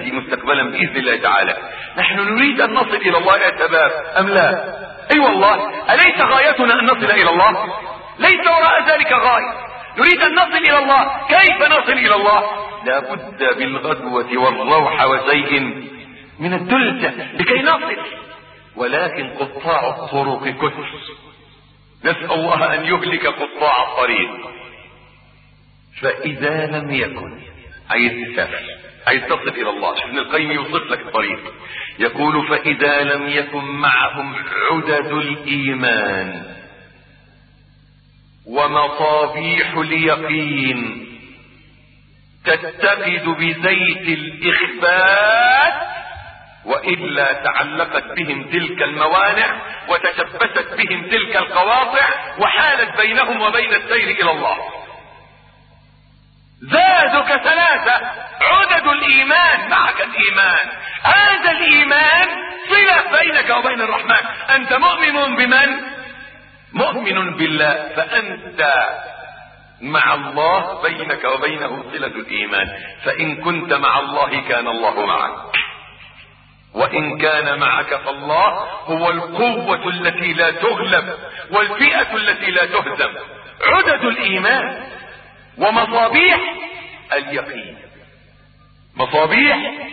سيأتي مستقبلا بإذن الله تعالى. نحن نريد أن نصل إلى الله يا شباب أم لا؟ أي والله، أليس غايتنا أن نصل إلى الله؟ ليس وراء ذلك غاية. نريد أن نصل إلى الله. كيف نصل إلى الله؟ لا بد بالغدوة والروح وشيء من الدلجة لكي نصل، ولكن قطاع الطرق كثر. نسأل الله أن يهلك قطاع الطريق. فإذا لم يكن، عايز تسافر، عايز تصل إلى الله، ابن القيم يوصف لك الطريق، يقول فإذا لم يكن معهم عدد الإيمان ومصابيح اليقين تتقد بزيت الإخبات، وإلا تعلقت بهم تلك الموانع وتشبثت بهم تلك القواطع وحالت بينهم وبين السير إلى الله. زادك ثلاثة: عدد الإيمان، معك الإيمان، هذا الإيمان صلة بينك وبين الرحمن. أنت مؤمن بمن؟ مؤمن بالله، فأنت مع الله، بينك وبينه صلة الإيمان. فإن كنت مع الله كان الله معك، وإن كان معك فالله هو القوة التي لا تغلب والفئة التي لا تهزم. عدد الإيمان ومصابيح اليقين. مصابيح،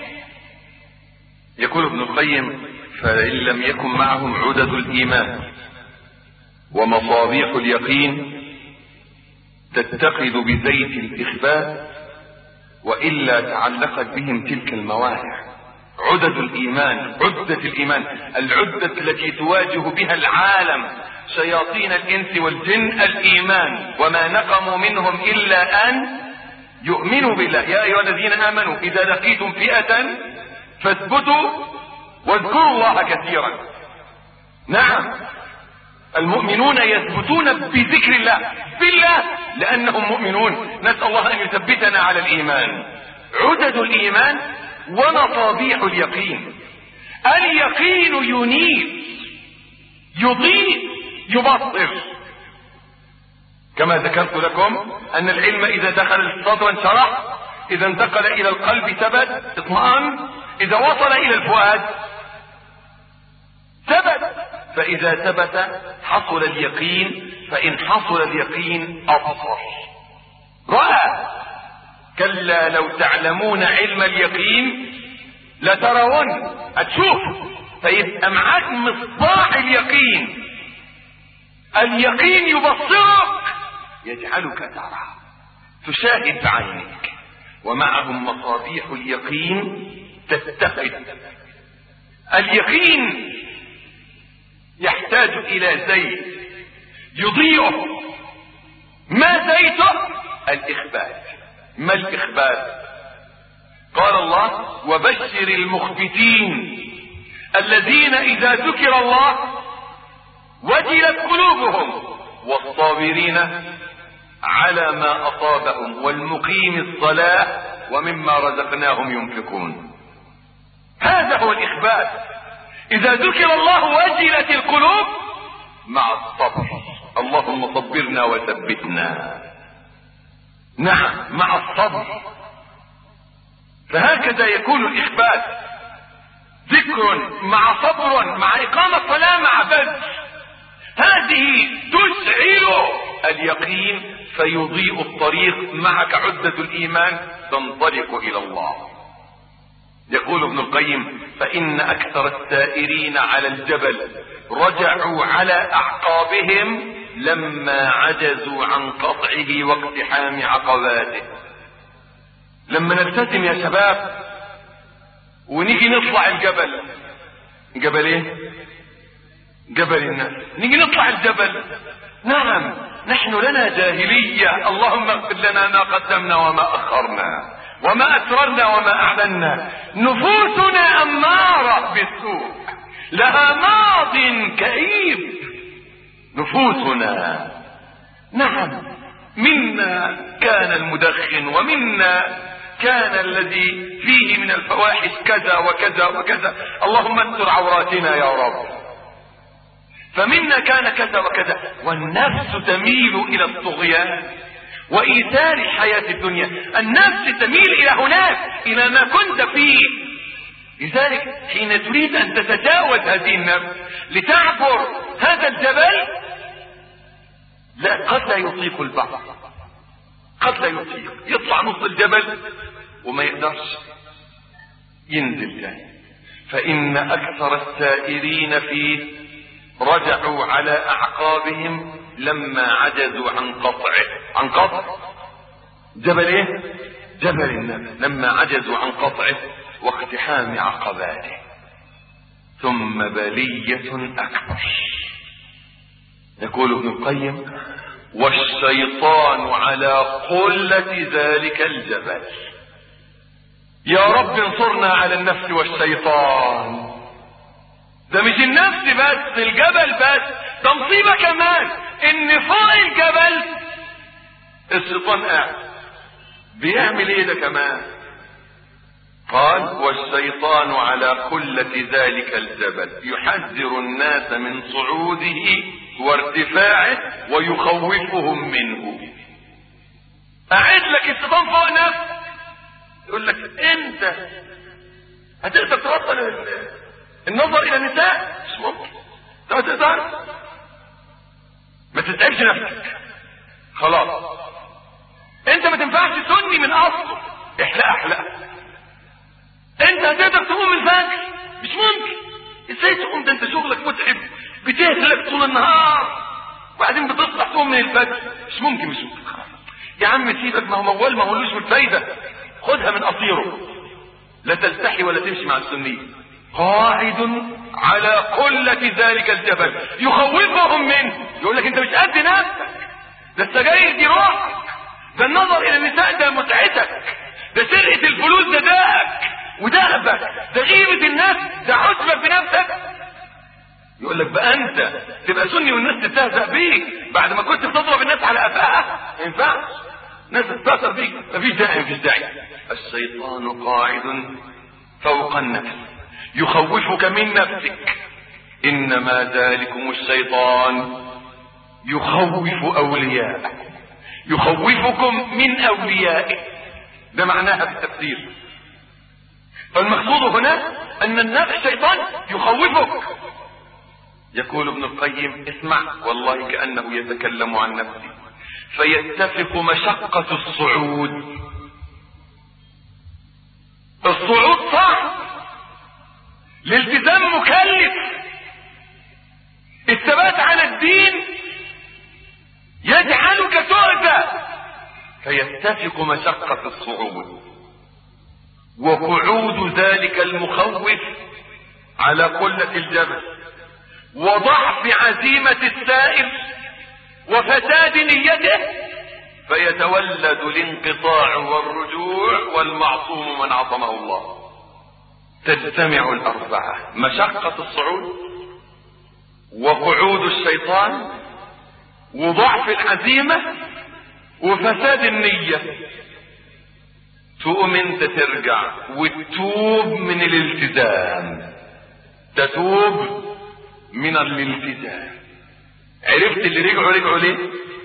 يقول ابن القيم فإن لم يكن معهم عدد الإيمان ومصابيح اليقين تتقد بزيت الإخبات، وإلا تعلقت بهم تلك الموانع. عدد الإيمان، عدة الإيمان، العدة التي تواجه بها العالم شياطين الإنس والجن، الإيمان. وما نقموا منهم إلا أن يؤمنوا بالله. يا أيها الذين آمنوا إذا لقيتم فئة فاثبتوا واذكروا الله كثيرا. نعم، المؤمنون يثبتون بذكر الله، بالله، لأنهم مؤمنون. نسأل الله أن يثبتنا على الإيمان. عدد الإيمان ومصابيح اليقين. اليقين ينير، يضيء، يبصر. كما ذكرت لكم أن العلم إذا دخل الصدر انشرح، إذا انتقل إلى القلب ثبت اطمئن، إذا وصل إلى الفؤاد ثبت. فإذا ثبت حصل اليقين، فإن حصل اليقين أبصر، رأى. كلا لو تعلمون علم اليقين لترون، هتشوف. فيبقى معاك مصباح اليقين. اليقين يبصرك، يجعلك ترى، تشاهد بعينك. ومعهم مصابيح اليقين تتقد. اليقين يحتاج إلى زيت يضيئه. ما زيته؟ الإخبات. ما الإخبات؟ قال الله وبشر المخبتين الذين إذا ذكر الله وجلت قلوبهم والصابرين على ما أصابهم والمقيم الصلاة ومما رزقناهم ينفقون. هذا هو الإخبات. إذا ذكر الله وجلت القلوب مع الصبر. اللهم صبرنا وثبتنا. نعم، مع الصبر. فهكذا يكون الإخبات، ذكر مع صبر مع إقامة الصلاة مع بذل. هذه تشعل اليقين فيضيء الطريق. معك عدة الإيمان تنطلق إلى الله. يقول ابن القيم فإن أكثر السائرين على الجبل رجعوا على أعقابهم لما عجزوا عن قطعه واقتحام عقباته. لما نلتزم يا شباب ونيجي نطلع الجبل، جبل ايه؟ جبل الناس. نيجي نطلع الجبل، نعم نحن لنا جاهلية. اللهم اغفر لنا ما قدمنا وما أخرنا وما أسررنا وما أعلنا. نفوسنا أمارة بالسوء، لها ماض كئيب. نفوسنا، نعم، منا كان المدخن، ومنا كان الذي فيه من الفواحش كذا وكذا وكذا. اللهم استر عوراتنا يا رب. فمنا كان كذا وكذا. والنفس تميل إلى الطغيان وإيثار الحياة الدنيا. النفس تميل إلى هناك، إلى ما كنت فيه. لذلك حين تريد ان تتجاوز هذه النفس لتعبر هذا الجبل، لا، قد لا يطيق البعض، قد لا يطيق، يطلع نص الجبل وما يقدرش ينزل تاني. فإن أكثر السائرين فيه رجعوا على أعقابهم لما عجزوا عن قطعه. عن قطع جبل ايه؟ جبل النبي، لما عجزوا عن قطعه واقتحام عقباته. ثم بلية أكبر. يقول ابن القيم: والشيطان على قلة ذلك الجبل. يا رب انصرنا على النفس والشيطان. ده مش النفس بس، الجبل بس، ده مصيبة كمان ان فوق الجبل الشيطان قاعد بيعمل ايه ده كمان؟ قال: والشيطان على قلة ذلك الجبل يحذر الناس من صعوده وارتفاعه ويخوفهم منه. قاعد لك الشيطان فوق نفسك يقول لك انت هتقدر تبطل النظر الى النساء؟ مش ممكن، انت ما تقدرش، ما تتعبش نفسك، خلاص انت ما تنفعش سني من اصله، احلق. انت هتقدر تقوم الفجر؟ مش ممكن. ازاي تقوم؟ ده انت شغلك متعب، بتهلك طول النهار وبعدين بتصبح تقوم من الفجر. مش ممكن. خلاص يا عم سيبك، ما هو موال ما هولوش بالفايده، خدها من قصيره، لا تلتحي ولا تمشي مع السنيه. قاعد على قلة ذلك الجبل يخوفهم منه. يقول لك انت مش قد نفسك، ده السجاير دي روحك، ده النظر الى النساء ده متعتك، ده سرقة الفلوس ده داءك ودهبك، ده غيبة الناس ده حسبك بنفسك. يقول لك بقى انت تبقى سني والناس تستهزأ بيك بعد ما كنت بتضرب الناس على قفاها؟ ما ينفعش، الناس تستهزأ بيك، مفيش داعي. الشيطان قاعد فوق النفس يخوفك من نفسك. انما ذلكم الشيطان يخوف اولياءه، يخوفكم من اوليائه، ده معناها في التفسير. فالمقصود هنا ان النفس الشيطان يخوفك. يقول ابن القيم: اسمع، والله كأنه يتكلم عن نفسه. فيتفق مشقة الصعود. الصعود صعب، الالتزام مكلف، الثبات على الدين يجعلك تؤذى. فيتفق مشقة الصعود وقعود ذلك المخوف على قلة الجبل وضعف عزيمة السائر وفساد نيته، فيتولد الانقطاع والرجوع، والمعصوم من عصمه الله. تجتمع الأربعة: مشقة الصعود وقعود الشيطان وضعف العزيمة وفساد النية. تقوم انت ترجع وتتوب من الالتزام، تتوب من الالتزام. عرفت اللي رجعوا ليه؟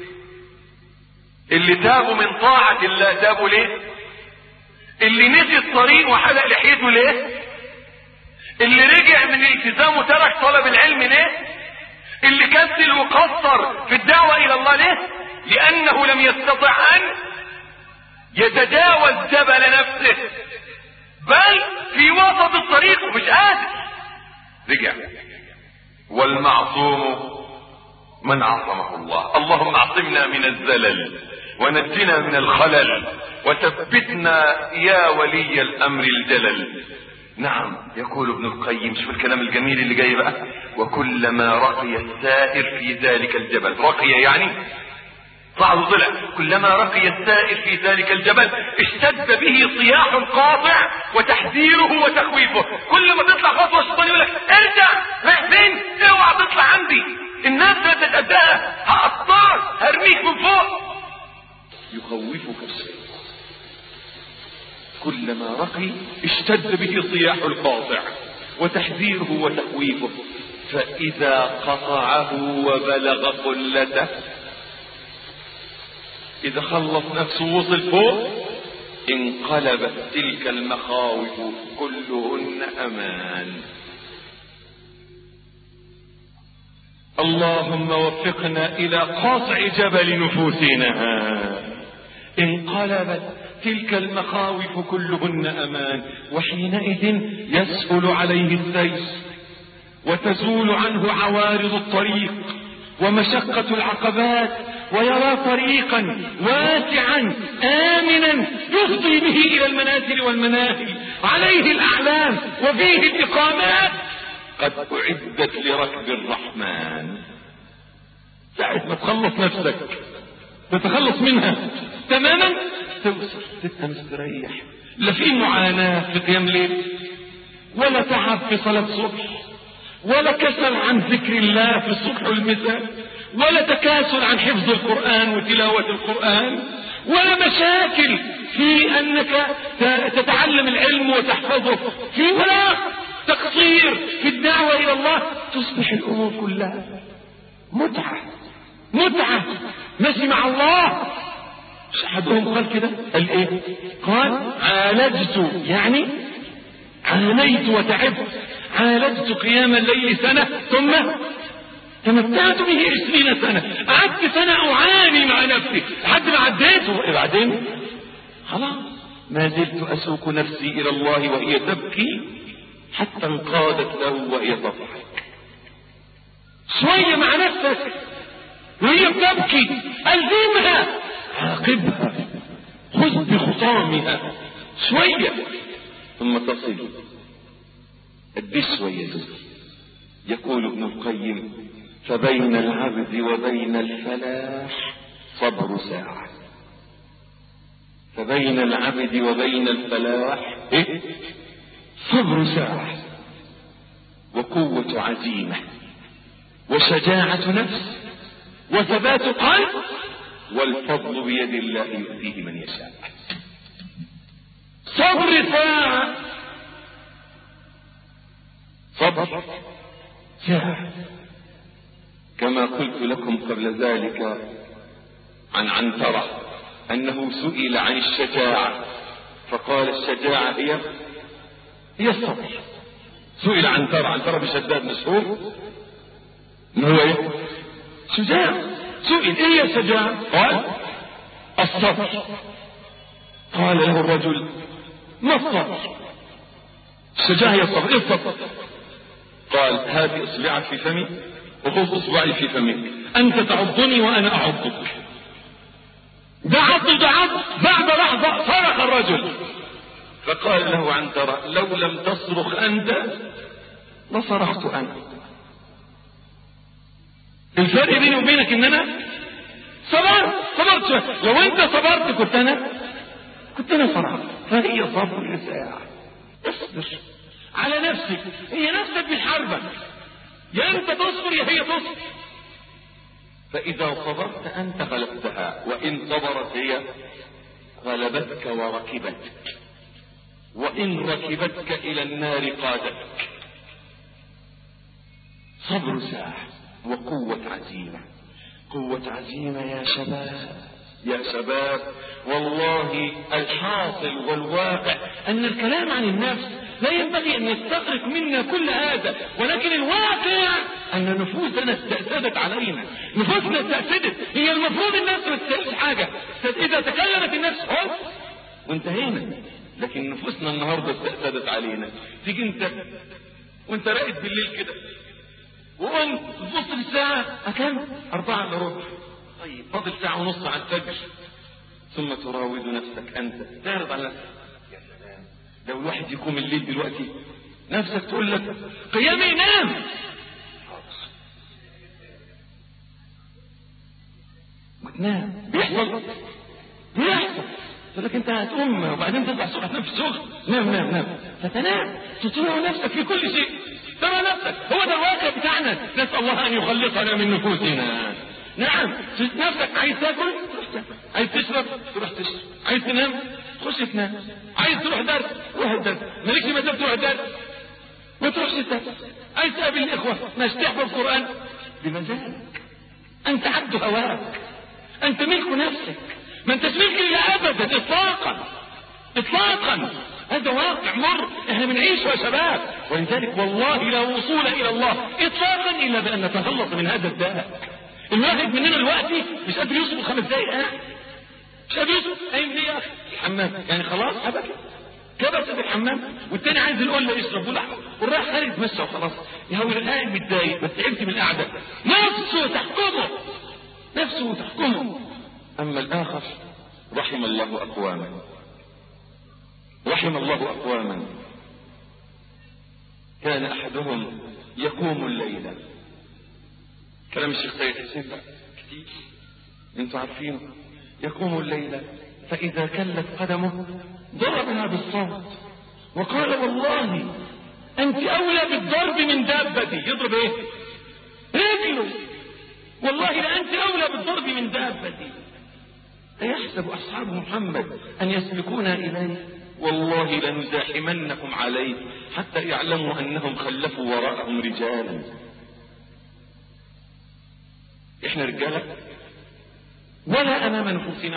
اللي تابوا من طاعة الله تابوا ليه؟ اللي نسي الطريق وحلق لحيته ليه؟ اللي رجع من الالتزام وترك طلب العلم ليه؟ اللي كسل وقصر في الدعوة الى الله ليه؟ لانه لم يستطع ان يتجاوز جبل نفسه، بل في وسط الطريق مش قادر، رجع. والمعصوم من عصمه الله. اللهم اعصمنا من الزلل ونجنا من الخلل وثبتنا يا ولي الامر الجلل. نعم، يقول ابن القيم، شوف الكلام الجميل اللي جاي بقى: وكلما رقي السائر في ذلك الجبل. رقي يعني صعد وطلع. كلما رقي السائر في ذلك الجبل اشتد به صياح القاطع وتحذيره وتخويفه. كل ما تطلع خطوه الشيطان يقول لك: ارجع، رايح فين؟ اوعى تطلع عندي، الناس لا تتأذاها، هقطعك، هرميك من فوق. يخوفك الشيطان. كلما رقي اشتد به صياح القاطع وتحذيره وتخويفه، فإذا قطعه وبلغ قلته، إذا خلص نفسه وصل فوق، انقلبت تلك المخاوف كلهن الأمان. اللهم وفقنا إلى قطع جبل نفوسنا. انقلبت تلك المخاوف كلهن أمان، وحينئذ يسهل عليه السير وتزول عنه عوارض الطريق ومشقة العقبات، ويرى طريقا واسعا آمنا يفضي به إلى المنازل والمناهل، عليه الأعلام وفيه الإقامات، قد أعدت لركب الرحمن. ساعة ما تخلص نفسك تتخلص منها تماما توصل تبقى مستريح، لا في معاناة في قيام ليل، ولا تعب في صلاة صبح، ولا كسل عن ذكر الله في الصبح والمساء، ولا تكاسل عن حفظ القرآن وتلاوة القرآن، ولا مشاكل في أنك تتعلم العلم وتحفظه، ولا تقصير في الدعوة إلى الله. تصبح الأمور كلها متعة ماشي مع الله. مش أحدهم قال كده؟ قال إيه؟ قال عالجت، يعني عانيت وتعبت، عالجت قيام الليل سنة ثم تمتعت به 20 سنة. قعدت سنة أعاني مع نفسي لحد ما عديته، بعدين خلاص ما زلت أسوق نفسي إلى الله وهي تبكي حتى انقادت له وهي تضحك. شوية مع نفسك وهي بتبكي ألزمها، عاقبها، خذ بخطامها شوية ثم تصل. قد شوية دول. يقول ابن القيم فبين العبد وبين الفلاح صبر ساعة. فبين العبد وبين الفلاح صبر ساعة، وقوة عزيمة، وشجاعة نفس، وثبات قلب، والفضل بيد الله يؤتيه من يشاء. صبر ساعة، صبر ساعة. كما قلت لكم قبل ذلك عن عنترة أنه سئل عن الشجاعة فقال الشجاعة هي الصبر. سئل عنترة بشداد مشهور إن هو شجاع. سئل ايه الشجاعة؟ قال الصبر. قال له الرجل ما الصبر؟ الشجاعة هي الصبر. ايه الصبر؟ قال هذه اصبعك في فمي وخذ اصبعي في فمك، انت تعضني وانا اعضك. دعض بعد لحظة صرخ الرجل فقال له عنترة لو لم تصرخ انت لصرخت انا. الفرق بيني وبينك ان انا صبرت. لو انت صبرت كنت انا صرخت. فهي صبر ساعة. اصبر على نفسك، هي نفسك بتحاربك، يا انت تصبر يا هي تصبر. فاذا صبرت انت غلبتها، وان صبرت هي غلبتك وركبتك، وان ركبتك الى النار قادتك. صبر ساعة وقوة عزيمة. قوة عزيمة يا شباب والله الحاصل والواقع ان الكلام عن النفس لا ينبغي ان يستغرق منا كل هذا، ولكن الواقع ان نفوسنا استأسدت علينا. نفوسنا استأسدت، هي المفروض النفس ما تستاهلش حاجة. اذا تكلمت النفس وانتهينا، لكن نفوسنا النهاردة استأسدت علينا. تيجي انت وانت راقد بالليل كده وقمت تبص للساعة كام؟ 4:15. طيب فاضل ساعة ونص على الفجر. ثم تراود نفسك انت، تعرض على نفسك يا سلام لو الواحد يقوم الليل دلوقتي، نفسك تقول لك قيامي ينام. وتنام. بيحصل لكن انت هتقوم وبعدين تطلع الصبح تنام في الشغل. نام فتنام تطلع نفسك في كل شيء، ترى نفسك. هو ده الواقع بتاعنا. نسأل الله ان يخلصنا من نفوسنا. نعم نفسك عايز تاكل تروح تاكل، عايز تشرب تروح تشرب، عايز تنام تخش تنام، عايز تروح درس روح الدرس، مالكش مزاج تروح درس ما تروحش الدرس، عايز تقابل الاخوه مش تحفظ قران بمزاجك. انت عبد هواك، انت ملك نفسك، ما انتش ملك لله ابدا اطلاقا. هذا واقع مر احنا بنعيشه يا شباب. ولذلك والله لا وصول الى الله اطلاقا الا بان نتخلص من هذا الداء. الواحد مننا دلوقتي مش قادر يصبر 5 دقايق مش قادر يصبر. قايم ليه يا اخي؟ الحمام يعني خلاص حبك كبس في الحمام، والتاني عايز القله يشرب والرايح خارج يتمشى وخلاص. هو قاعد متضايق بس تعبت من القعده، نفسه تحكمه. اما الاخر رحم الله اقواما كان احدهم يقوم الليل. كلام الشيخ سيد حسين كتير انتوا عارفينه. يقوم الليل فاذا كلت قدمه ضربها بالصوت وقال والله انت اولى بالضرب من دابتي. يضرب ايه؟ رجله. والله لانت اولى بالضرب من دابتي. أيحسب أصحاب محمد أن يسبقونا إليه؟ والله لنزاحمنكم عليه حتى يعلموا أنهم خلفوا وراءهم رجالا. إحنا رجالة ولا أمام نفوسنا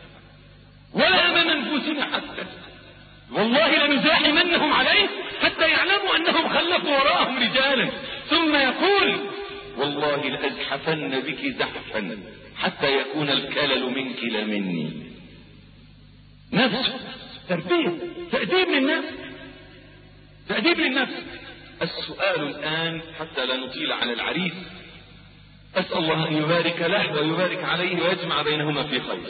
حتى والله لنزاحمنهم عليه حتى يعلموا أنهم خلفوا وراءهم رجالا. ثم يقول والله لأزحفن بك زحفا حتى يكون الكلل منك لا مني. نفسه تأديب للنفس. السؤال الآن حتى لا نطيل على العريس، أسأل الله أن يبارك له ويبارك عليه ويجمع بينهما في خير.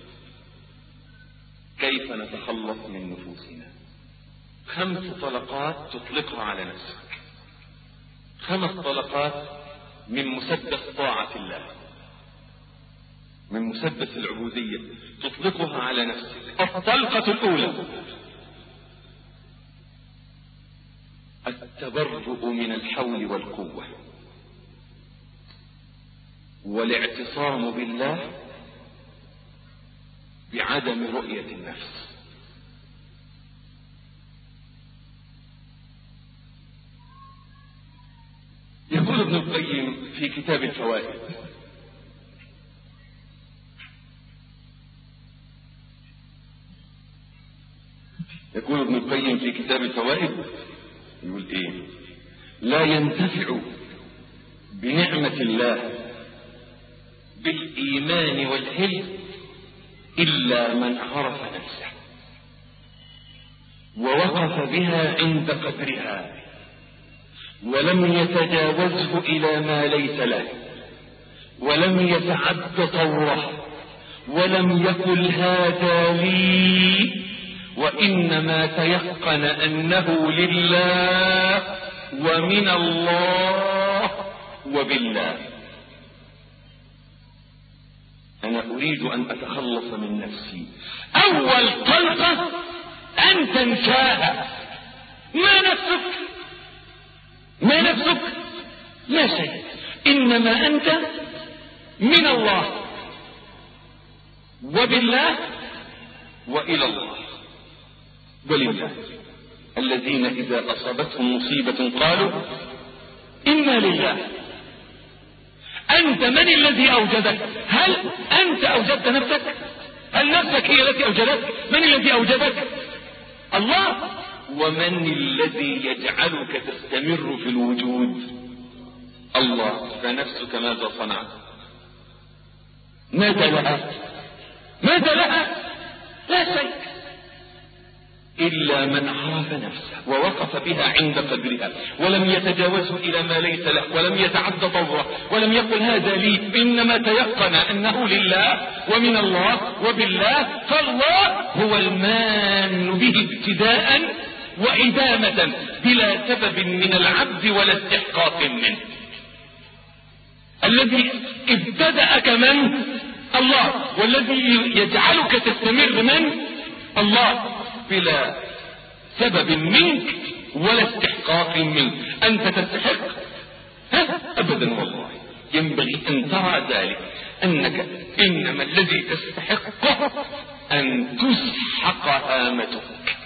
كيف نتخلص من نفوسنا؟ 5 طلقات تطلقها على نفسك، 5 طلقات من مسدس طاعة الله، من مسدس العبودية تطلقها على نفسك. الطلقة الأولى التبرؤ من الحول والقوة والاعتصام بالله بعدم رؤية النفس. يقول ابن القيم في كتاب الفوائد يقول ايه؟ لا ينتفع بنعمة الله بالإيمان والحلم إلا من عرف نفسه ووقف بها عند قدرها ولم يتجاوزه إلى ما ليس له ولم يتعد طوره ولم يقل هذا لي، وإنما تيقن أنه لله ومن الله وبالله. أنا أريد أن أتخلص من نفسي. أول طلقة أن تنساها. ما نفسك لا شيء، إنما أنت من الله وبالله وإلى الله ولله. الذين إذا أصابتهم مصيبة قالوا إنا لله. أنت من الذي أوجدك؟ هل أنت أوجدت نفسك؟ هل نفسك هي التي أوجدتك؟ من الذي أوجدك؟ الله. ومن الذي يجعلك تستمر في الوجود؟ الله. فنفسك ماذا صنعت؟ ماذا لها؟ لا شيء إلا من عرف نفسه ووقف بها عند قدرها ولم يتجاوزه إلى ما ليس له ولم يتعد طوره ولم يقل هذا لي، إنما تيقن أنه لله ومن الله وبالله. فالله هو المان به ابتداء وإدامة بلا سبب من العبد ولا استحقاق منه. الذي ابتدأك من؟ الله. والذي يجعلك تستمر من؟ الله، بلا سبب منك ولا استحقاق منك. أنت تستحق؟ أبدا والله. ينبغي أن ترى ذلك أنك إنما الذي تستحقه أن تسحق هامتك،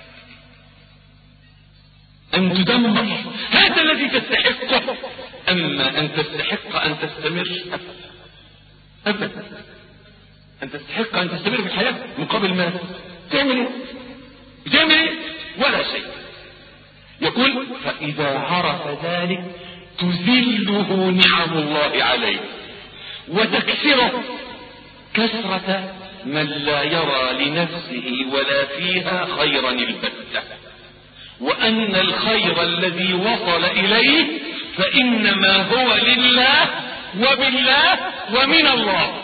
أن تدمر. هذا الذي تستحقه. أما أن تستحق أن تستمر أبدا. أن تستحق أن تستمر في الحياة مقابل ما تعمل إيه؟ ولا شيء. يقول فإذا عرف ذلك تذله نعم الله عليه وتكسره كسرة من لا يرى لنفسه ولا فيها خيرا البتة، وأن الخير الذي وصل إليه فإنما هو لله وبالله ومن الله.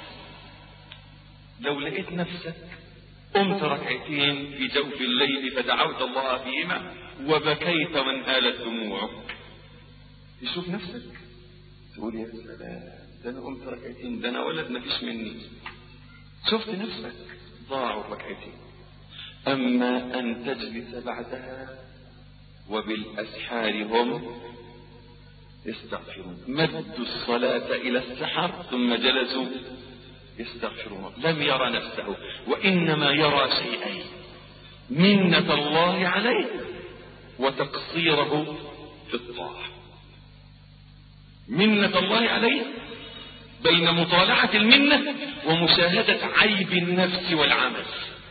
لو لقيت نفسك قمت ركعتين في جوف الليل فدعوت الله فيهما وبكيت وانهالت دموعك، تشوف نفسك تقول يا سلام ده انا قمت ركعتين، ده انا ولد ما فيش مني. شفت نفسك ضاعوا ركعتين. اما ان تجلس بعدها وبالاسحار هم يستغفرون، مدوا الصلاة الى السحر ثم جلسوا يستغفرون. لم يرى نفسه وانما يرى شيئين: منة الله عليه وتقصيره في الطاعة. منة الله عليه بين مطالعة المنة ومشاهدة عيب النفس والعمل.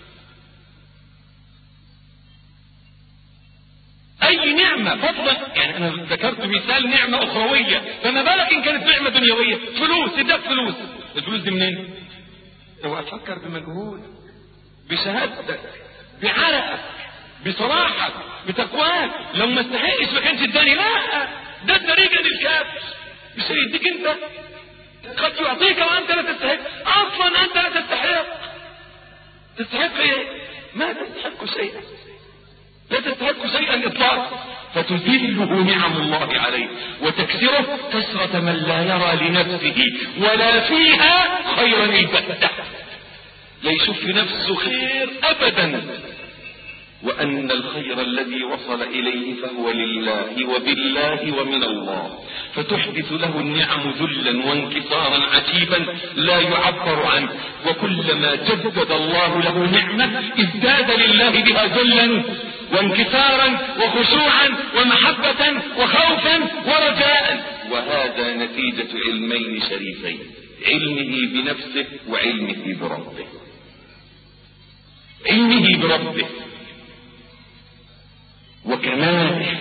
اي نعمة فضلا، يعني انا ذكرت مثال نعمة اخروية، فما بالك ان كانت نعمة دنيوية؟ فلوس، اداك فلوس، الفلوس دي منين؟ اوعى تفكر بمجهود، بشهادتك، بعرقك، بصراحك، بتقواك. لو ما استحقش ما كانش اداني. لا، ده طريقة للكافر، مش هيديك انت، قد يعطيك وانت لا تستحق. اصلا انت لا تستحق. تستحق ايه؟ ما تستحق شيئا، لا تستحق شيئا اطلاقا. فتذله نعم الله عليه وتكسره كسرة من لا يرى لنفسه ولا فيها خيرا البتة، لا يشوف في نفسه خير ابدا، وان الخير الذي وصل اليه فهو لله وبالله ومن الله. فتحدث له النعم ذلا وانكسارا عجيبا لا يعبر عنه، وكلما جدد الله له نعمة ازداد لله بها ذلا وانكسارا وخشوعا ومحبة وخوفا ورجاء. وهذا نتيجة علمين شريفين: علمه بنفسه وعلمه بربه. علمه بربه وكماله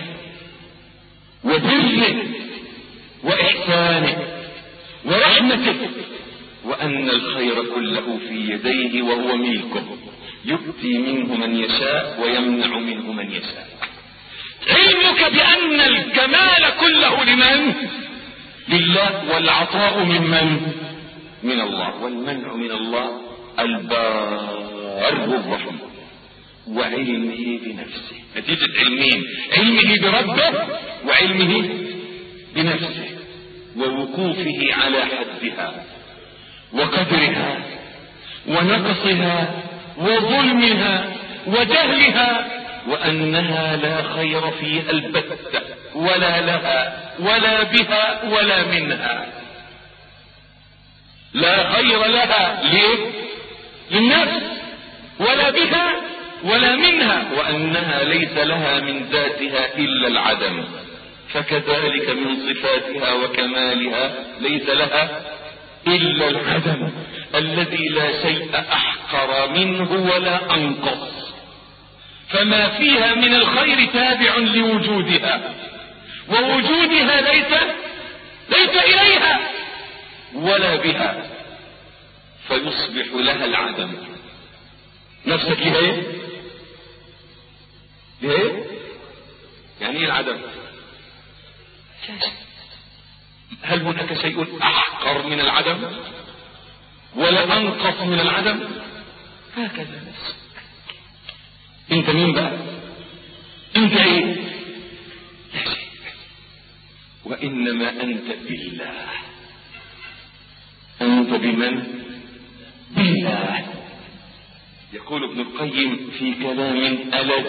وبره وإحسانه ورحمته، وأن الخير كله في يديه وهو ملكه، يؤتي منه من يشاء ويمنع منه من يشاء. علمك بأن الكمال كله لمن؟ لله، والعطاء ممن؟ من الله، والمنع من الله البار الرحيم. وعلمه بنفسه، نتيجة علمين: علمه بربه وعلمه بنفسه، ووقوفه على حدها وقدرها ونقصها وظلمها وجهلها، وأنها لا خير فيها البتة، ولا لها ولا بها ولا منها. لا خير لها، ليه؟ للنفس، ولا بها ولا منها، وأنها ليس لها من ذاتها إلا العدم. فكذلك من صفاتها وكمالها ليس لها إلا العدم الذي لا شيء أحقر منه ولا أنقص. فما فيها من الخير تابع لوجودها، ووجودها ليس إليها ولا بها، فيصبح لها العدم. نفسك لها ايه؟ ليه؟ يعني ايه العدم؟ هل هناك شيء احقر من العدم ولا انقص من العدم؟ هكذا نفسك. انت مين بقى؟ انت ايه؟ لا شيء. وانما انت بالله. انت بمن؟ بالله. يقول ابن القيم في كلام ألذ: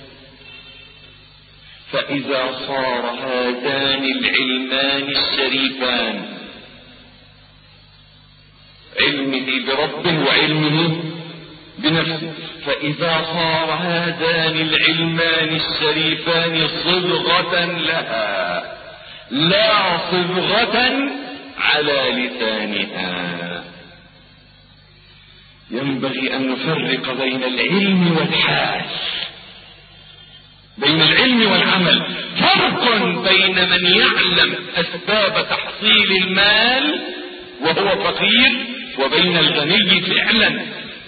فإذا صار هذان العلمان الشريفان، علمه بربه وعلمه بنفسه، فإذا صار هذان العلمان الشريفان صبغة لها لا صبغة على لسانها. ينبغي أن نفرق بين العلم والحال. بين العلم والعمل. فرق بين من يعلم أسباب تحصيل المال وهو فقير وبين الغني فعلا.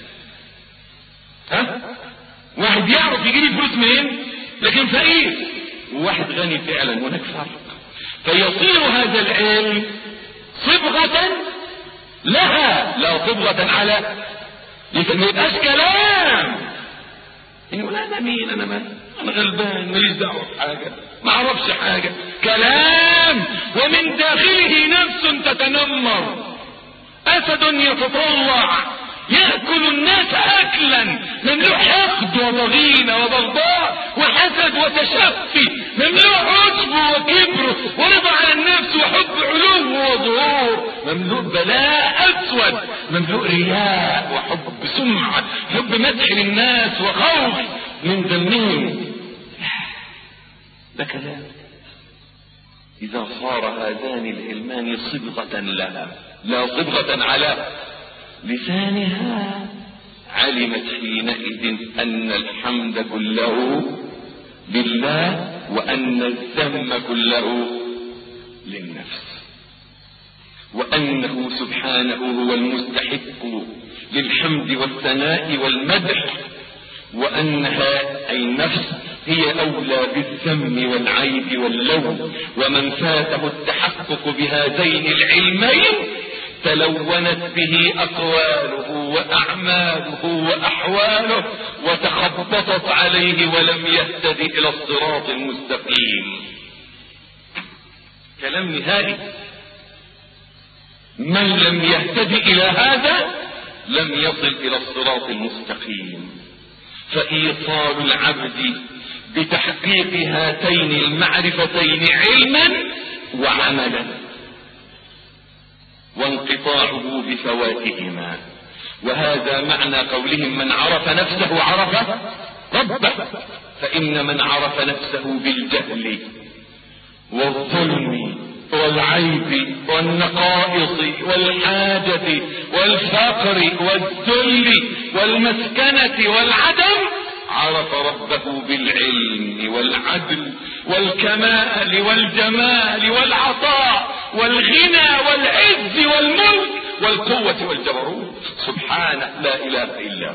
واحد يعرف يجيب فلوس منين لكن فقير، وواحد غني فعلا، هناك فرق. فيصير هذا العلم صبغة لها لا صبغة على، ما يبقاش كلام يقول انا مين، انا غلبان ماليش دعوه بحاجه، ما اعرفش حاجه. كلام ومن داخله نفس تتنمر، اسد يتطلع يأكل الناس أكلا مملوء حقد وضغينة وبغضاء وحسد وتشفي، مملوء عجب وكبر ورضا على النفس وحب علو وظهور، مملوء بلاء أسود، مملوء رياء وحب سمعة، حب مدح للناس وخوف من ذمهم. ده كلام. إذا صار هذان العلمان صبغة لها لا صبغة على لسانها، علمت حينئذ أن الحمد كله لله وأن الذم كله للنفس، وأنه سبحانه هو المستحق للحمد والثناء والمدح، وأنها أي النفس هي أولى بالذم والعيب واللوم. ومن فاته التحقق بهذين العلمين تلونت به أقواله وأعماله وأحواله وتخبطت عليه ولم يهتدي إلى الصراط المستقيم. كلام نهائي. من لم يهتدي إلى هذا لم يصل إلى الصراط المستقيم. فإيصال العبد بتحقيق هاتين المعرفتين علما وعملا، وانقطاعه بفواتهما. وهذا معنى قولهم من عرف نفسه عرف ربه. فإن من عرف نفسه بالجهل والظلم والعيب والنقائص والحاجة والفقر والذل والمسكنة والعدم عرف ربه بالعلم والعدل والكمال والجمال والعطاء والغنى والعز والملك والقوة والجبروت سبحانه لا إله إلا هو.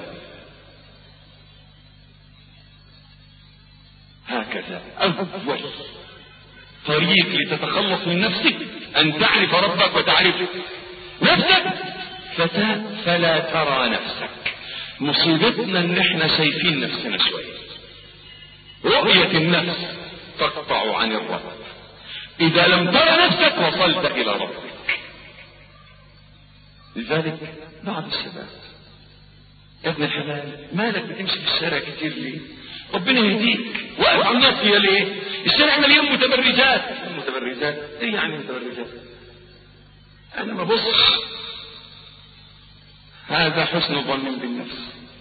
هكذا أول طريق لتتخلص من نفسك أن تعرف ربك وتعرف نفسك فلا ترى نفسك. مصيبتنا ان احنا شايفين نفسنا شوية. رؤية النفس تقطع عن الرب. اذا لم ترى نفسك وصلت الى ربك. لذلك بعض الشباب يا ابن الحلال مالك بتمشي في الشارع كتير ليه؟ ربنا يهديك. واقف على الناصية ليه؟ الشارع مليان متبرجات. متبرجات ايه يعني متبرجات؟ انا ما بص. هذا حسن ظن بالنفس.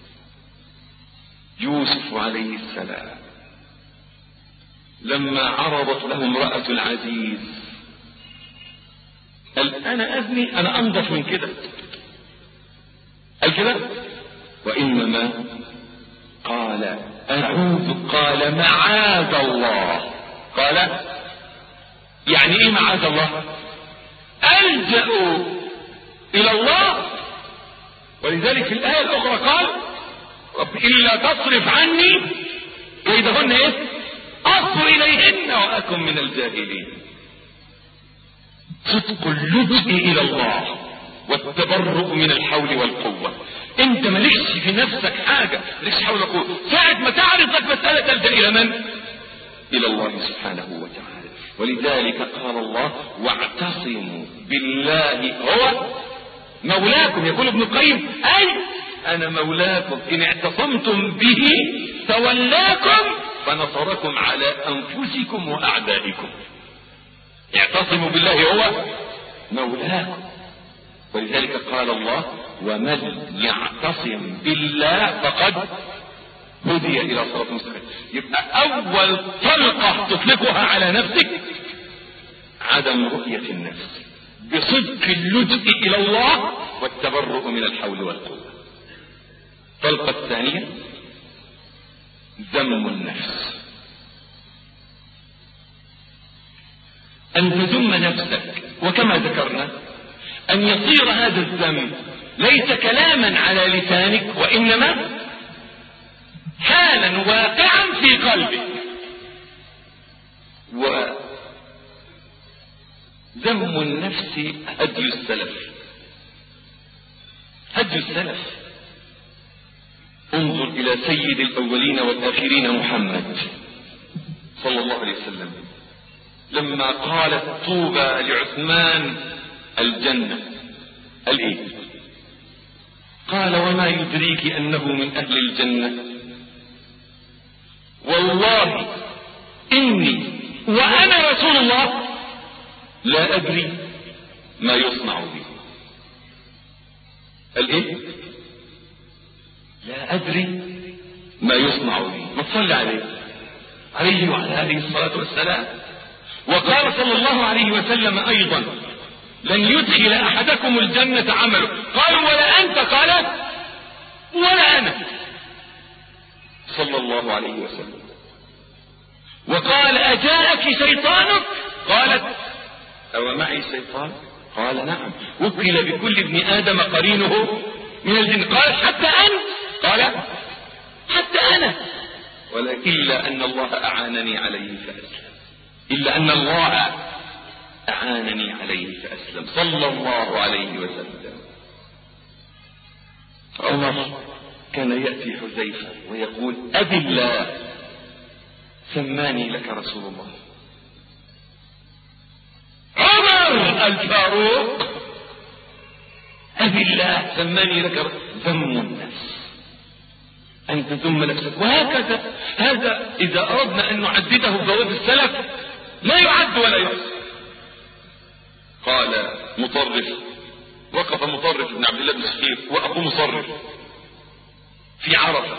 يوسف عليه السلام لما عرضت له امرأة العزيز قال انا اذني انا انظف من كده. قال كده وانما قال اعوذ. قال معاذ الله. قال يعني ايه معاذ الله؟ الجأ الى الله. ولذلك في الآية الأخرى قال رب إلا تصرف عني كيدهن إيه؟ أصب إليهن وأكن من الجاهلين. صدق اللجوء إلى الله والتبرؤ من الحول والقوة. أنت مالكش في نفسك حاجة، مالكش حول وقوة. ساعة ما تعرف لك مسألة تلجأ إلى من؟ إلى الله سبحانه وتعالى. ولذلك قال الله واعتصموا بالله هو مولاكم. يقول ابن القيم أي أنا مولاكم إن اعتصمتم به تولاكم فنصركم على أنفسكم وأعدائكم. اعتصموا بالله هو مولاكم. ولذلك قال الله ومن يعتصم بالله فقد هدي إلى صراط مستقيم. يبقى أول طلقة تطلقها على نفسك عدم رؤية النفس بصدق اللجوء إلى الله والتبرؤ من الحول والقوة. الطلقة الثانية ذم النفس أن تذم نفسك، وكما ذكرنا أن يصير هذا الذم ليس كلاما على لسانك، وإنما حالا واقعا في قلبك. وذم النفس هدي السلف، هدي السلف. انظر إلى سيد الأولين والآخرين محمد صلى الله عليه وسلم لما قالت طوبى لعثمان الجنة، الإيه؟ قال وما يدريك أنه من أهل الجنة؟ والله إني وأنا رسول الله لا أدري ما يصنع بي. الإيه؟ لا أدري ما يصنع بي. ما تصلي عليه وعلى آله الصلاة والسلام. وقال صلى الله عليه وسلم أيضا لن يدخل أحدكم الجنة عمله. قالوا ولا أنت؟ قال ولا أنا، صلى الله عليه وسلم. وقال أجاءك شيطانك؟ قالت أو معي شيطان؟ قال نعم. وكل بكل ابن آدم قرينه من الجن. قال حتى أنت؟ قال حتى أنا، ولكن إلا أن الله أعانني عليه فأسلم، إلا أن الله أعانني عليه فأسلم، صلى الله عليه وسلم. عمر كان يأتي حذيفة ويقول أبي الله سماني لك رسول الله. عمر الفاروق أبي الله سماني لك. ذم النفس، أن تذم نفسك. وهكذا هذا إذا أردنا أن نعدده بواب السلف لا يعد ولا يحصى. قال مطرف، وقف مطرف بن عبد الله بن الشخير وأبو مصرف في عرفة،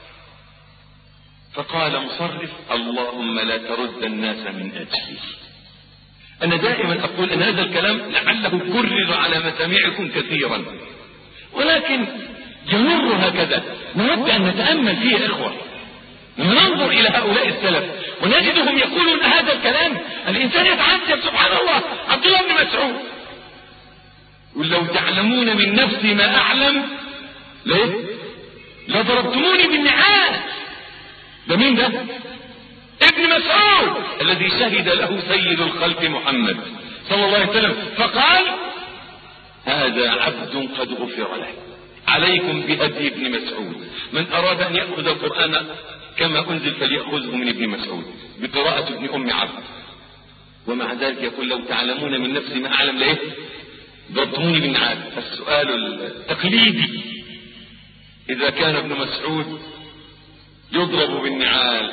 فقال مصرف اللهم لا ترد الناس من أجلي. أنا دائما أقول أن هذا الكلام لعله كرر على مسامعكم كثيرا، ولكن يمر هكذا. نود أن نتأمل فيه يا إخوة، ننظر إلى هؤلاء السلف ونجدهم يقولون هذا الكلام. الإنسان يتعجب سبحان الله. عبد الله بن مسعود يقول لو تعلمون من نفسي ما أعلم ليه لضربتموني بالنعال. ده مين ده؟ ابن مسعود الذي شهد له سيد الخلق محمد صلى الله عليه وسلم، فقال هذا عبد قد غفر له. عليكم بهدي ابن مسعود. من أراد أن يأخذ القرآن كما أنزل فليأخذه من ابن مسعود بقراءة ابن أم عبد. ومع ذلك يقول لو تعلمون من نفسي ما أعلم ليه ضربتموني بالنعال. السؤال التقليدي إذا كان ابن مسعود يضرب بالنعال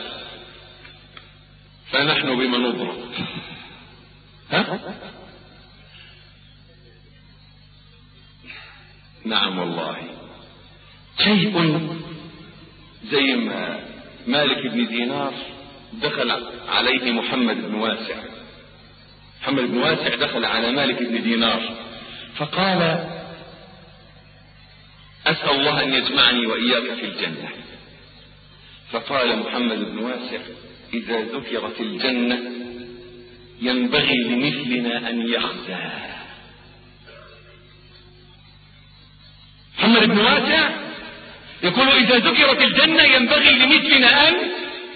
فنحن بما نضرب؟ ها؟ نعم والله. شيء زي ما مالك بن دينار دخل عليه محمد بن واسع. محمد بن واسع دخل على مالك بن دينار فقال أسأل الله أن يجمعني وإياك في الجنة. فقال محمد بن واسع إذا ذكرت الجنة ينبغي لمثلنا أن يخزى. محمد بن واسع يقول إذا ذكرت الجنة ينبغي لمثلنا أن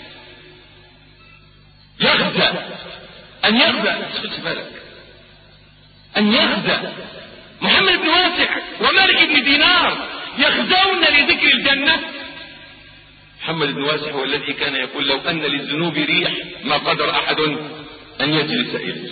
يخزى. أن يخزى، خذ بالك، أن يخزى. محمد بن واسع ومالك بن دينار يخزون لذكر الجنة. محمد بن واسع هو الذي كان يقول لو أن للذنوب ريح ما قدر أحد أن يجلس إليه.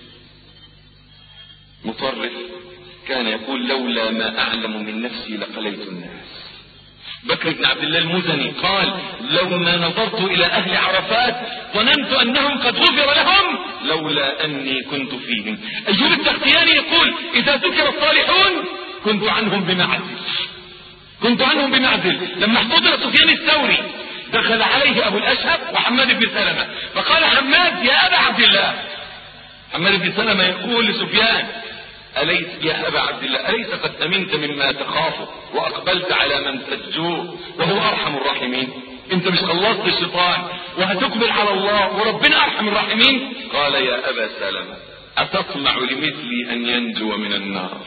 مطرف كان يقول لولا ما أعلم من نفسي لقليت الناس. بكر بن عبد الله المزني قال لولا نظرت إلى أهل عرفات ظننت أنهم قد غفر لهم لولا أني كنت فيهم. أيوب التختياني يقول إذا ذكر الصالحون كنت عنهم بمعزل، كنت عنهم بمعزل. لما احتضر سفيان الثوري دخل عليه أبو الأشهب وحماد بن سلمة فقال حماد يا أبا عبد الله. حماد بن سلمة يقول لسفيان أليس يا أبا عبد الله أليس قد أمنت مما تخاف وأقبلت على من ترجوه وهو أرحم الراحمين؟ انت مش خلصت الشيطان وهتقبل على الله وربنا ارحم الراحمين؟ قال يا ابا سلمة اتطمع لمثلي ان ينجو من النار؟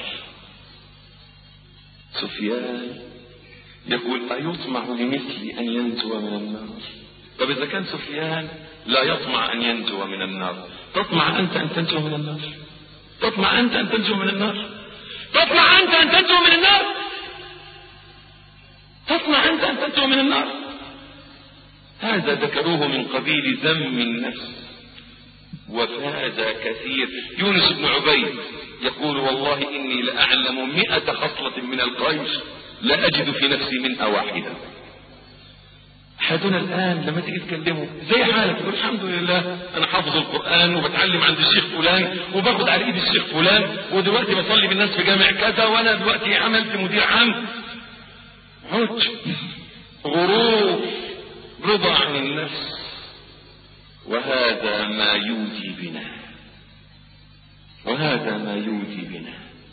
سفيان يقول ايطمع لمثلي ان ينجو من النار؟ طب اذا كان سفيان لا يطمع ان ينجو من النار، تطمع انت ان تنجو من النار؟ تطمع انت ان تنجو من النار؟ تطمع انت ان تنجو من النار؟ تطمع انت ان تنجو من النار؟ هذا ذكروه من قبيل ذم النفس وفاز كثير. يونس بن عبيد يقول والله اني لاعلم 100 خصلة من الخير لا اجد في نفسي منها واحدة. احدنا الان لما تيجي تكلمه زي حالك يقول الحمد لله انا حافظ القرآن وبتعلم عند الشيخ فلان وباخد على ايد الشيخ فلان ودلوقتي بصلي بالناس في جامع كذا وانا دلوقتي عملت مدير عام. عجب، غرور، رضا عن النفس، وهذا ما يودي بنا، وهذا ما يودي بنا.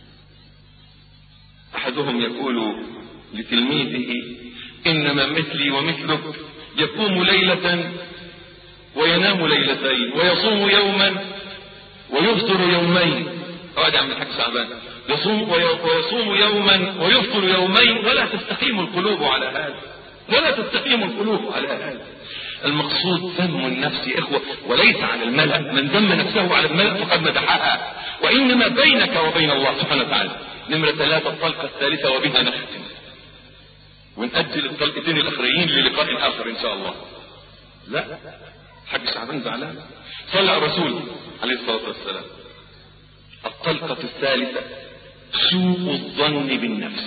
احدهم يقول لتلميذه انما مثلي ومثلك يقوم ليلة وينام ليلتين ويصوم يوما ويفطر يومين. اقعد يا عم الحاج شعبان، ويصوم يوما ويفطر يومين ولا تستقيم القلوب على هذا، ولا تستقيم القلوب على هذا. المقصود ذم النفس يا اخوة، وليس على الملأ، من ذم نفسه على الملأ فقد مدحها، وانما بينك وبين الله سبحانه وتعالى. نمرة 3 الطلقة الثالثة وبها نختم، ونأجل الطلقتين الاخرين للقاء اخر ان شاء الله. لا حاج شعبان زعلان، صلى على الرسول عليه الصلاة والسلام. الطلقة الثالثة سوء الظن بالنفس.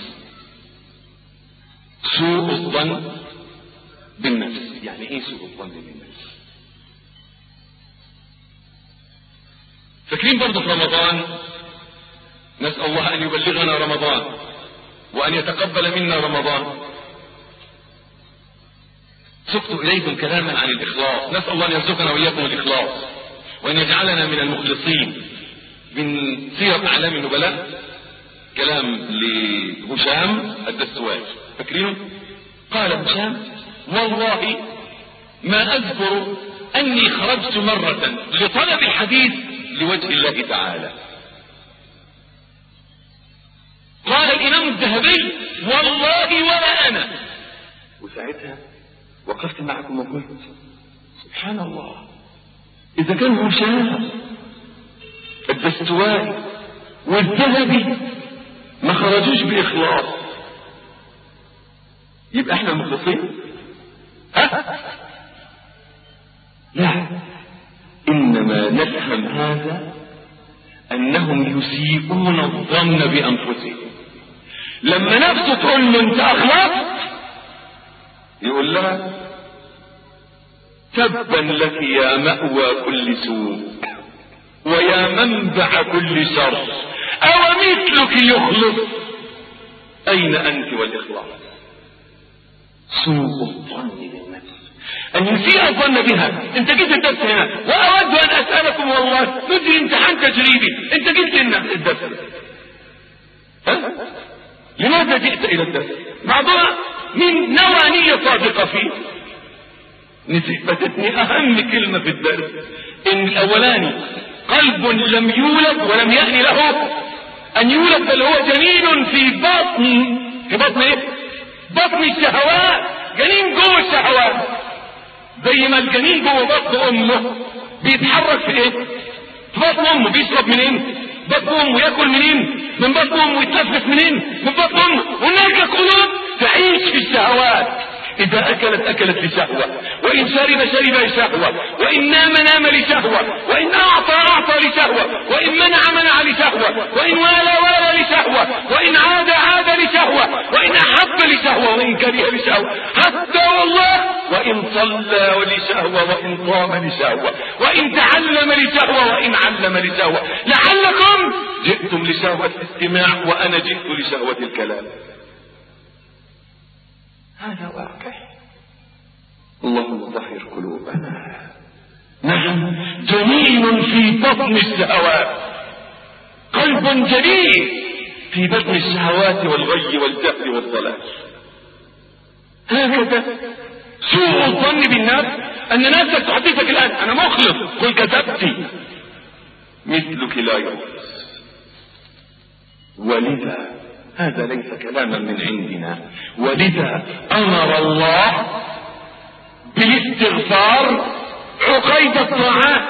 سوء الظن بالنفس يعني ايه سوء الظن بالنفس؟ فاكرين برضه في رمضان نسأل الله ان يبلغنا رمضان وان يتقبل منا رمضان، سقت اليكم كلاما عن الاخلاص، نسأل الله ان يرزقنا واياكم الاخلاص وان يجعلنا من المخلصين. من سيرة اعلام النبلاء كلام لهشام الدستوائي، فاكرينه؟ قال هشام والله ما اذكر اني خرجت مرة لطلب الحديث لوجه الله تعالى. قال الامام الذهبي والله ولا انا، وساعتها وقفت معكم وقلت سبحان الله، اذا كان هشام الدستوائي والذهبي ما خرجوش باخلاص يبقى احنا مخلصين؟ لا، انما نفهم هذا انهم يسيئون الظن بانفسهم. لما نفسه تقول له انت اخلصت يقول لها تبا لك يا مأوى كل سوء ويا منبع كل شر، او مثلك يخلص، اين انت والاخلاص؟ سوء الظن بالنفس، ان يسيء الظن بها. انت جيت الدرس هنا واود ان اسألكم والله ندري امتحان تجريبي، انت جيت لنا الدرس لماذا جئت الى الدرس؟ موضوع من نوى نية صادقة فيه. نثبتتني اهم كلمة في الدرس ان الاولاني قلب لم يولد ولم يأن له ان يولد، بل هو جنين في بطن ايه؟ بطن الشهوات، جنين جوه الشهوات. زي ما الجنين جوه بطن امه بيتحرك في ايه؟ في بطن امه. بيشرب منين؟ بطن امه. ياكل منين؟ من بطن امه. يتنفس منين؟ من بطن امه. هناك قلوب تعيش في الشهوات، اذا اكلت لشهوة، وان شرب لشهوة، وان نام لشهوة، وان اعطى لشهوة، وان منع لشهوة، وان والى لشهوة، وان عاد لشهوة، وان احب لشهوة، وان كره لشهوة، حتى والله وان صلى لشهوة، وان قام لشهوة، وان تعلم لشهوة، وان علم لشهوة. لعلكم جئتم لشهوة الاستماع وانا جئت لشهوة الكلام. هذا واقع. اللهم طهر قلوبنا. نعم، جنين في بطن الشهوات، قلب جنين في بطن الشهوات والغي والجهل والضلال. هكذا سوء الظن بالنفس ان نفسك تحدثك الان انا مخلص، قل كذبتي، مثلك لا يخلص. ولذا هذا ليس كلاما من عندنا، ولذا امر الله بالاستغفار عقيد الطاعات.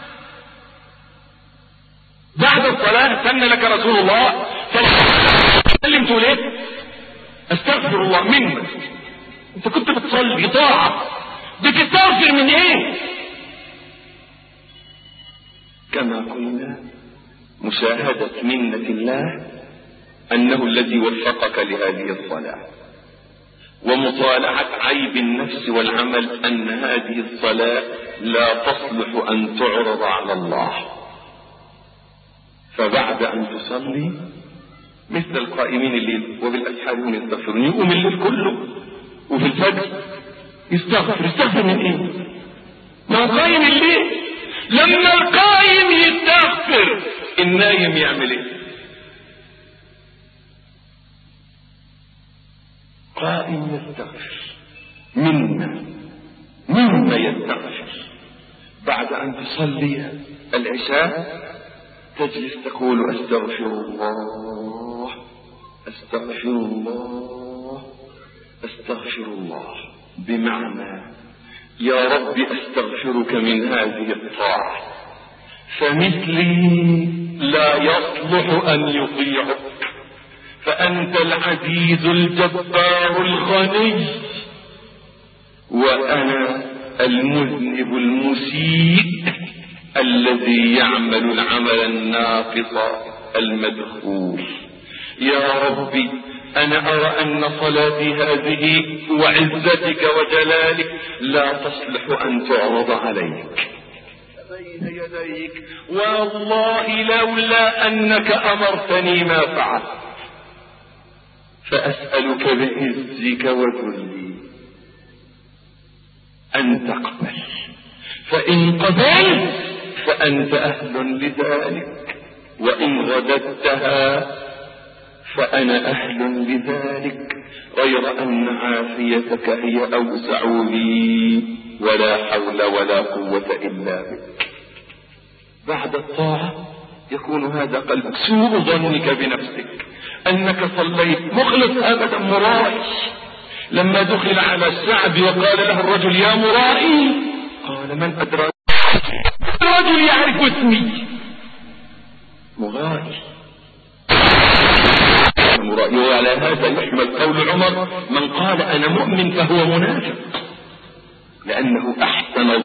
بعد الصلاة سن لك رسول الله سلم تقول ايه؟ استغفر الله منك. انت كنت بتصلي طاعة، بتستغفر من ايه؟ كما قلنا مشاهدة منة الله انه الذي وفقك لهذه الصلاة، ومطالعة عيب النفس والعمل ان هذه الصلاة لا تصلح ان تعرض على الله. فبعد ان تصلي مثل القائمين الليل وبالاسحار هم يستغفرون، يقوم الليل كله وفي الفجر يستغفر من ايه؟ ما هو قايم الليل. لما القائم يستغفر النايم يعمل ايه؟ قائم يستغفر مما يستغفر. بعد ان تصلي العشاء تجلس تقول استغفر الله استغفر الله استغفر الله، بمعنى يا رب استغفرك من هذه الطاعة، فمثلي لا يصلح ان يطيعك، فانت العزيز الجبار الغني، وانا المذنب المسيء الذي يعمل العمل الناقص المدخول. يا ربي انا ارى ان صلاتي هذه وعزتك وجلالك لا تصلح ان تعرض عليك بين يديك، والله لولا انك امرتني ما فعلت، فاسألك بعزك وذلي ان تقبل، فان قبلت فانت اهل لذلك، وان غددتها فانا اهل لذلك، غير ان عافيتك هي اوسع لي، ولا حول ولا قوة الا بك. بعد الطاعة يكون هذا قلبك، سوء ظنك بنفسك انك صليت مخلص ابدا مرائي. لما دخل على السعد وقال له الرجل يا مرائي، قال من ادراك؟ الرجل يعرف اسمي، مرائي. وعلى هذا يحمل قول عمر من قال انا مؤمن فهو منافق، لانه احسن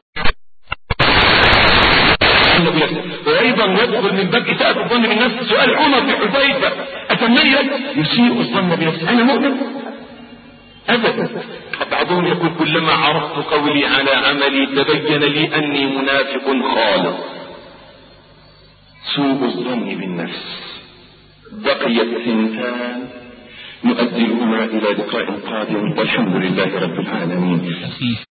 وايضا يدخل من باب اساءة الظن بالنفس. سؤال عمر بن حذيفة اتميز يسيء الظن بنفسه انا مؤمن ابدا. بعضهم يقول كلما عرفت قولي على عملي تبين لي اني منافق خالص. سوء الظن بالنفس. بقيت ثنتان نؤجلهما الى لقاء قادم، والحمد لله رب العالمين.